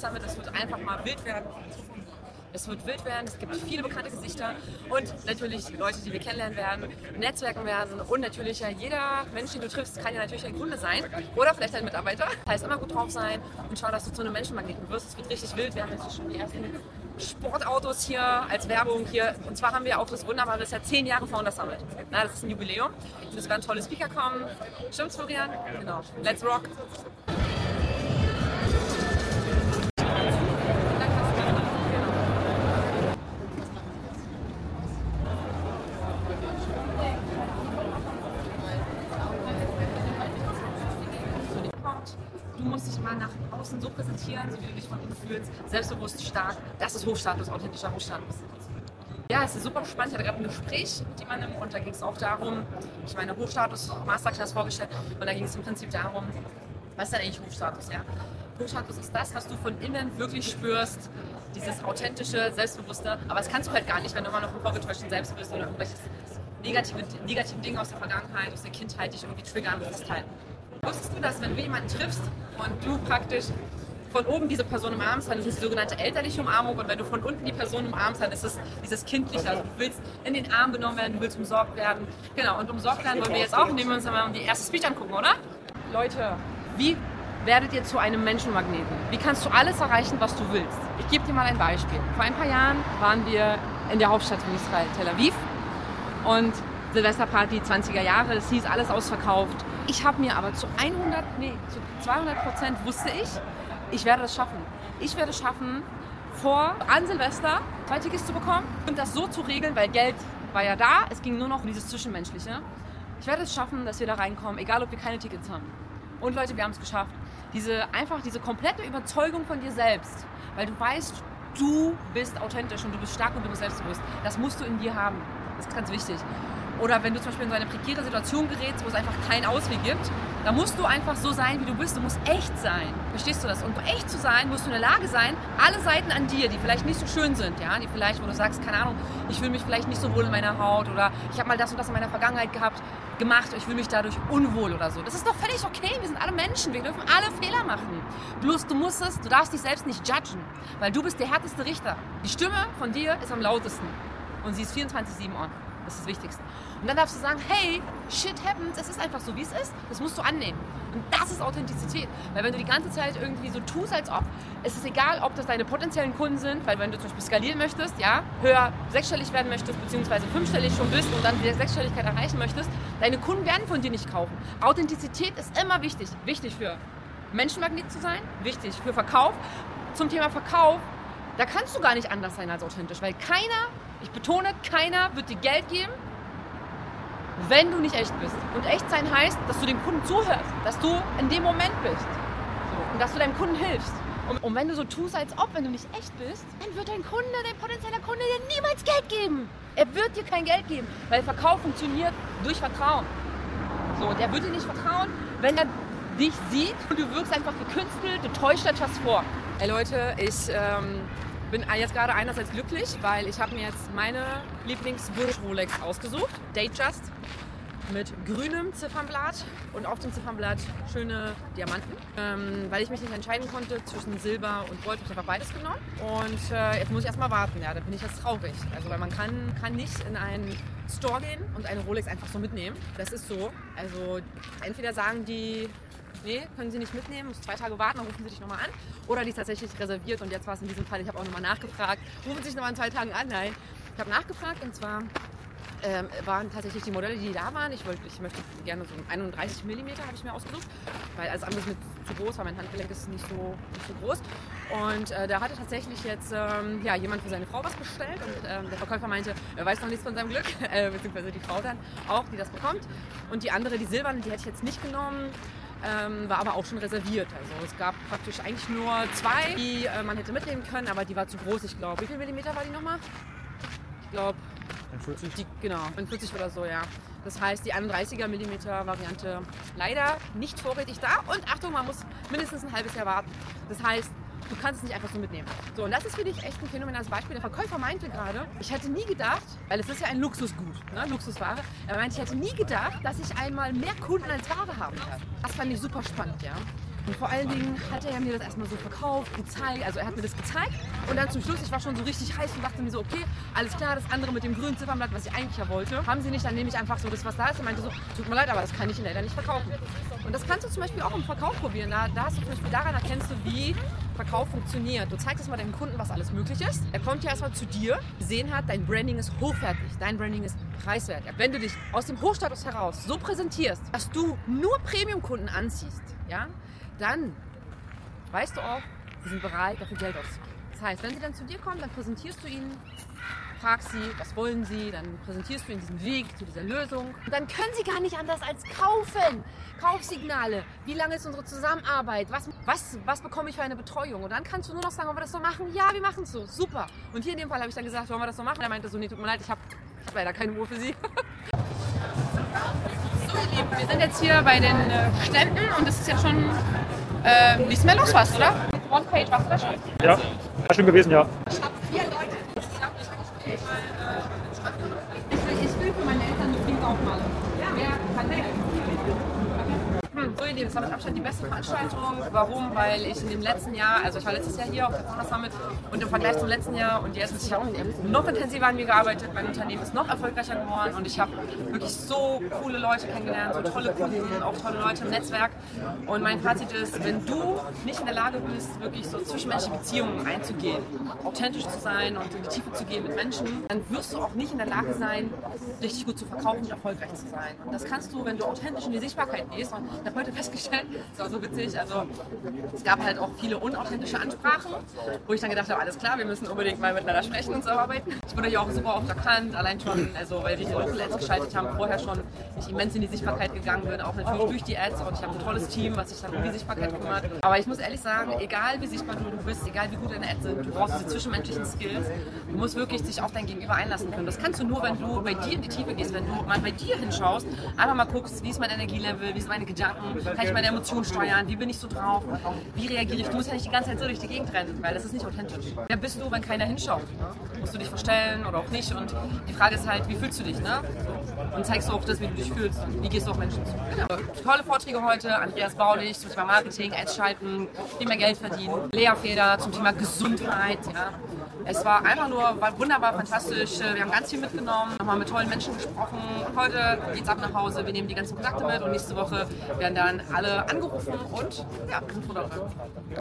Summit. Es wird einfach mal wild werden. Es wird wild werden, es gibt viele bekannte Gesichter und natürlich Leute, die wir kennenlernen werden, netzwerken werden und natürlich ja jeder Mensch, den du triffst, kann ja natürlich ein Kunde sein oder vielleicht ein Mitarbeiter. Das heißt, immer gut drauf sein und schau, dass du zu einem Menschenmagneten wirst. Es wird richtig wild, wir haben jetzt schon die ersten Sportautos hier als Werbung hier und zwar haben wir auch das wunderbare, das ist ja 10 Jahre Founders Summit. Na, das ist ein Jubiläum und es werden tolle Speaker kommen. Stimmt's, Florian? Genau. Let's rock! Du musst dich mal nach außen so präsentieren, so wie du dich von innen fühlst, selbstbewusst, stark. Das ist Hochstatus, authentischer Hochstatus. Ja, es ist super spannend. Ich hatte gerade ein Gespräch mit jemandem und da ging es auch darum, ich meine Hochstatus Masterclass vorgestellt und da ging es im Prinzip darum, was ist denn eigentlich Hochstatus? Ja? Hochstatus ist das, was du von innen wirklich spürst, dieses authentische, selbstbewusste, aber das kannst du halt gar nicht, wenn du immer noch im vorgetäuschten Selbst bist oder irgendwelche negative Dinge aus der Vergangenheit, aus der Kindheit, die dich irgendwie triggern und festhalten. Wusstest du, dass wenn du jemanden triffst und du praktisch von oben diese Person umarmst, dann ist es die sogenannte elterliche Umarmung und wenn du von unten die Person umarmst, dann ist es dieses kindliche, also du willst in den Arm genommen werden, du willst umsorgt werden. Genau, und umsorgt werden wollen wir jetzt auch, indem wir uns mal die erste Speech angucken, oder? Leute, wie werdet ihr zu einem Menschenmagneten? Wie kannst du alles erreichen, was du willst? Ich gebe dir mal ein Beispiel. Vor ein paar Jahren waren wir in der Hauptstadt von Israel, Tel Aviv und Silvesterparty, 20er Jahre, es hieß alles ausverkauft. Ich habe mir aber zu 200% wusste ich werde das schaffen. Ich werde es schaffen, an Silvester 2 Tickets zu bekommen und das so zu regeln, weil Geld war ja da, es ging nur noch um dieses Zwischenmenschliche. Ich werde es schaffen, dass wir da reinkommen, egal ob wir keine Tickets haben. Und Leute, wir haben es geschafft. Diese komplette Überzeugung von dir selbst, weil du weißt, du bist authentisch und du bist stark und du bist selbstbewusst. Das musst du in dir haben. Das ist ganz wichtig. Oder wenn du zum Beispiel in so eine prekäre Situation gerätst, wo es einfach keinen Ausweg gibt, dann musst du einfach so sein, wie du bist. Du musst echt sein. Verstehst du das? Und um echt zu sein, musst du in der Lage sein, alle Seiten an dir, die vielleicht nicht so schön sind, ja, die vielleicht, wo du sagst, keine Ahnung, ich fühle mich vielleicht nicht so wohl in meiner Haut oder ich habe mal das und das in meiner Vergangenheit gemacht, ich fühle mich dadurch unwohl oder so. Das ist doch völlig okay. Wir sind alle Menschen. Wir dürfen alle Fehler machen. Bloß du darfst dich selbst nicht judgen, weil du bist der härteste Richter. Die Stimme von dir ist am lautesten und sie ist 24/7 on. Das ist das Wichtigste. Und dann darfst du sagen, hey, shit happens, es ist einfach so, wie es ist. Das musst du annehmen. Und das ist Authentizität. Weil wenn du die ganze Zeit irgendwie so tust, als ob, es ist egal, ob das deine potenziellen Kunden sind, weil wenn du zum Beispiel skalieren möchtest, ja, höher sechsstellig werden möchtest, beziehungsweise fünfstellig schon bist und dann die Sechsstelligkeit erreichen möchtest, deine Kunden werden von dir nicht kaufen. Authentizität ist immer wichtig. Wichtig für Menschenmagnet zu sein, wichtig für Verkauf. Zum Thema Verkauf, da kannst du gar nicht anders sein als authentisch, weil ich betone, keiner wird dir Geld geben, wenn du nicht echt bist. Und echt sein heißt, dass du dem Kunden zuhörst, dass du in dem Moment bist so, und dass du deinem Kunden hilfst. Und wenn du so tust, als ob, wenn du nicht echt bist, dann wird dein potenzieller Kunde dir niemals Geld geben. Er wird dir kein Geld geben, weil Verkauf funktioniert durch Vertrauen. So, und er wird dir nicht vertrauen, wenn er dich sieht und du wirkst einfach gekünstelt, du täuscht etwas vor. Hey Leute, ich bin jetzt gerade einerseits glücklich, weil ich habe mir jetzt meine Lieblings-Rolex ausgesucht, Datejust, mit grünem Ziffernblatt und auf dem Ziffernblatt schöne Diamanten. Weil ich mich nicht entscheiden konnte zwischen Silber und Gold, habe ich einfach beides genommen. Und jetzt muss ich erstmal warten, ja, da bin ich jetzt traurig. Also weil man kann nicht in einen Store gehen und eine Rolex einfach so mitnehmen. Das ist so. Also entweder sagen die, nee, können Sie nicht mitnehmen, muss 2 Tage warten, dann rufen Sie dich nochmal an. Oder die ist tatsächlich reserviert und jetzt war es in diesem Fall, ich habe auch nochmal nachgefragt, rufen Sie sich nochmal in 2 Tagen an? Nein, ich habe nachgefragt und zwar waren tatsächlich die Modelle, die da waren. Ich möchte gerne so 31 mm habe ich mir ausgesucht, weil alles andere ist mir zu groß, weil mein Handgelenk ist nicht so groß. Und da hatte tatsächlich jetzt jemand für seine Frau was bestellt und der Verkäufer meinte, er weiß noch nichts von seinem Glück, beziehungsweise die Frau dann auch, die das bekommt. Und die andere, die silberne, die hätte ich jetzt nicht genommen. War aber auch schon reserviert. Also es gab praktisch eigentlich nur 2, die man hätte mitnehmen können, aber die war zu groß, ich glaube. Wie viel Millimeter war die nochmal? Ich glaube 40? Genau, 40 oder so, ja. Das heißt, die 31er Millimeter Variante leider nicht vorrätig da. Und Achtung, man muss mindestens ein halbes Jahr warten. Das heißt, du kannst es nicht einfach so mitnehmen. So, und das ist für dich echt ein phänomenales Beispiel. Der Verkäufer meinte gerade, ich hätte nie gedacht, weil es ist ja ein Luxusgut, ne? Luxusware. Er meinte, ich hätte nie gedacht, dass ich einmal mehr Kunden als Ware haben werde. Das fand ich super spannend, ja. Und vor allen Dingen hat er mir das erstmal so verkauft, gezeigt, also er hat mir das gezeigt und dann zum Schluss, ich war schon so richtig heiß und dachte mir so, okay, alles klar, das andere mit dem grünen Ziffernblatt, was ich eigentlich ja wollte, haben sie nicht, dann nehme ich einfach so das, was da ist. Und meinte so, tut mir leid, aber das kann ich Ihnen leider nicht verkaufen. Und das kannst du zum Beispiel auch im Verkauf probieren. Da hast du zum Beispiel, daran erkennst du, wie Verkauf funktioniert. Du zeigst es mal deinem Kunden, was alles möglich ist. Er kommt ja erstmal zu dir, gesehen hat, dein Branding ist hochwertig, dein Branding ist preiswert. Wenn du dich aus dem Hochstatus heraus so präsentierst, dass du nur Premium-Kunden anziehst, ja, dann weißt du auch, sie sind bereit, dafür Geld auszugeben. Das heißt, wenn sie dann zu dir kommen, dann präsentierst du ihnen, fragst sie, was wollen sie, dann präsentierst du ihnen diesen Weg zu dieser Lösung. Und dann können sie gar nicht anders als kaufen. Kaufsignale, wie lange ist unsere Zusammenarbeit, was bekomme ich für eine Betreuung? Und dann kannst du nur noch sagen, wollen wir das so machen? Ja, wir machen es so, super. Und hier in dem Fall habe ich dann gesagt, wollen wir das so machen? Er meinte so, nee, tut mir leid, ich hab leider keine Uhr für Sie. So, ihr Lieben, wir sind jetzt hier bei den Ständen und es ist jetzt schon nichts mehr los fast, oder? Frontpage, warst du da schon? Ja, war schön gewesen, ja. Ich habe 4 Leute. Ich will für meine Eltern eine Fliege aufmalen. Wer kann der? So, ihr Lieben, das war mit Abstand die beste Veranstaltung. Warum? Weil ich in dem letzten Jahr, also ich war letztes Jahr hier auf der Founders Summit und im Vergleich zum letzten Jahr und jetzt ist noch intensiver an mir gearbeitet, mein Unternehmen ist noch erfolgreicher geworden und ich habe wirklich so coole Leute kennengelernt, so tolle Kunden, auch tolle Leute im Netzwerk. Und mein Fazit ist, wenn du nicht in der Lage bist, wirklich so zwischenmenschliche Beziehungen einzugehen, authentisch zu sein und in die Tiefe zu gehen mit Menschen, dann wirst du auch nicht in der Lage sein, richtig gut zu verkaufen und erfolgreich zu sein. Und das kannst du, wenn du authentisch in die Sichtbarkeit gehst. Und ich habe heute festgestellt, das war so witzig, also es gab halt auch viele unauthentische Ansprachen, wo ich dann gedacht habe, alles klar, wir müssen unbedingt mal miteinander sprechen und zusammenarbeiten. Ich wurde ja auch super oft erkannt, allein schon, also weil wir die Local Ads geschaltet haben, vorher schon ich immens in die Sichtbarkeit gegangen bin, auch natürlich durch die Ads und ich habe ein tolles Team, was sich dann um die Sichtbarkeit kümmert. Aber ich muss ehrlich sagen, egal wie sichtbar du bist, egal wie gut deine Ads sind, du brauchst diese zwischenmenschlichen Skills. Du musst wirklich dich auf dein Gegenüber einlassen können. Das kannst du nur, wenn du bei dir in die Tiefe gehst, wenn du mal bei dir hinschaust, einfach mal guckst, wie ist mein Energielevel, wie sind meine Gedanken, kann ich meine Emotionen steuern, wie bin ich so drauf, wie reagiere ich. Du musst ja nicht die ganze Zeit so durch die Gegend rennen, weil das ist nicht authentisch. Wer bist du, wenn keiner hinschaut? Musst du dich verstellen oder auch nicht? Und die Frage ist halt, wie fühlst du dich? Ne? Und zeigst du auch das, wie du dich fühlst und wie gehst du auf Menschen zu. Genau. Tolle Vorträge heute, Andreas Baulich zum Thema Marketing, Ads schalten, viel mehr Geld verdienen, Lea Feder zum Thema Gesundheit. Ja. Es war einfach nur wunderbar, fantastisch. Wir haben ganz viel mitgenommen, nochmal mit tollen Menschen gesprochen. Heute geht's ab nach Hause, wir nehmen die ganzen Kontakte mit und nächste Woche werden dann alle angerufen und ja, sind froh darüber.